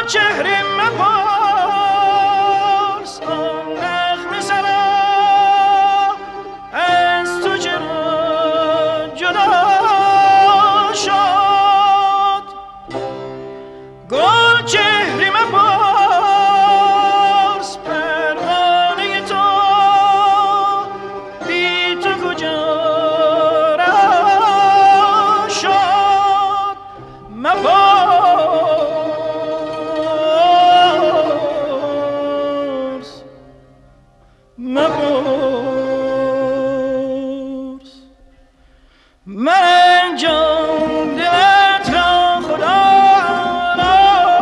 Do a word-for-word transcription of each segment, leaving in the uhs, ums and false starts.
چهره مپرس آن نغمه سرا از تو چرا جدا شد گل چهره مپرس پروانه تو بی تو کجا رها شد مپرس مپرس من جان دلت را خدا را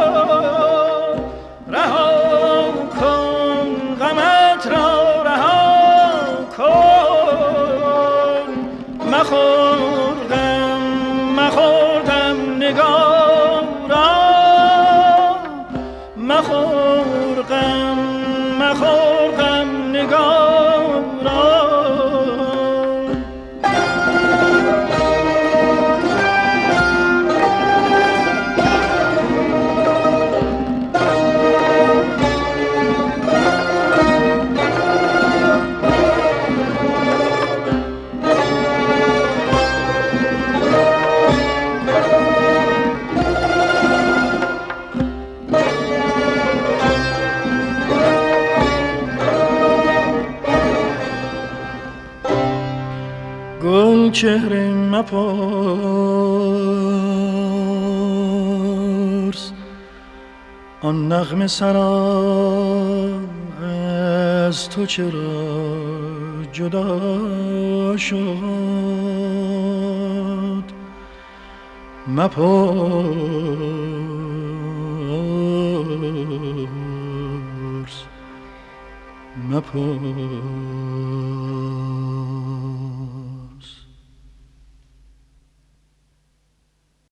رها کن غمت را رها کن مخور غم مخور غم نگارا مخور غم مخور غم نگارا گل چهره مپرس آن نغمه سرا از تو چرا جدا شد مپرس مپرس